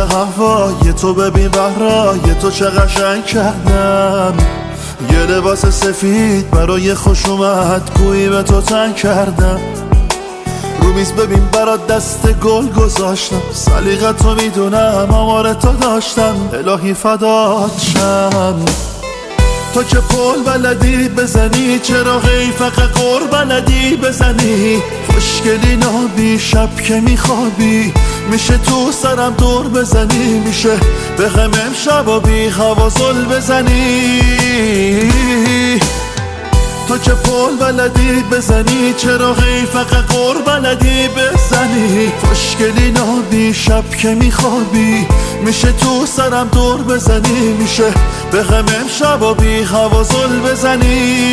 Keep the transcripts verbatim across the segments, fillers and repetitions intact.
هوای تو ببین بهرای تو چه قشنگ کردم. یه لباس سفید برای خوش اومد گویی به تو تن کردم. رو میز ببین برات دست گل گذاشتم، سلیقت تو میدونم آمار تو داشتم. الهی فدات شم. تو که پل بلدی بزنی، چرا غی فقط قر بلدی بزنی؟ خوشگلی نابی شب که میخوابی، میشه تو سرم دور بزنی، میشه به هم امشب و بی حواسل بزنی. تو که پل بلدی بزنی، چرا غی فقط قر بلدی بزنی؟ خوشگلی نابی شب که میخوابی، میشه تو سرم دور بزنی، میشه به هم امشب و بی حواسل بزنی.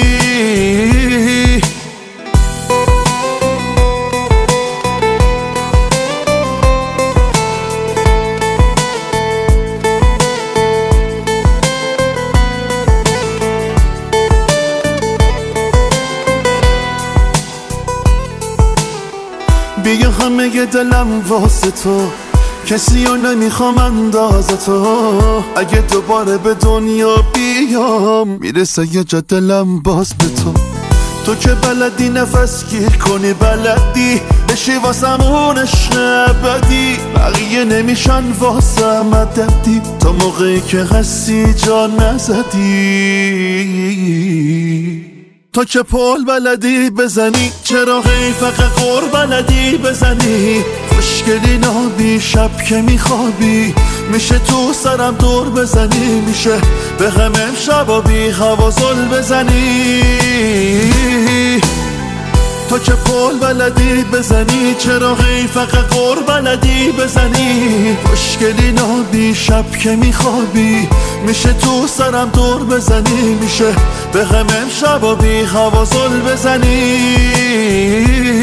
بیا همه دلم واسه تو، کسی رو نمیخوام اندازه تو. اگه دوباره به دنیا بیام، میرسه یه جا دلم باز به تو. تو که بلدی نفس گیر کنی، بلدی بشی واسمون عشق ابدی. بقیه نمیشن واسه مددی، تا موقعی که هستی جا نزدی. تو که پل بلدی بزنی، چرا غی فقط قر بلدی بزنی؟ خوشگلی نابی شب که میخوابی، میشه تو سرم دور بزنی، میشه به هم امشب و بی حواسل بزنی. تو که پل بلدی بزنی، چرا غی فقط قر بلدی بزنی؟ خوشگلی نابی شب که میخوابی، میشه تو سرم دور بزنی، میشه به هم امشب و بی حواسل بزنی.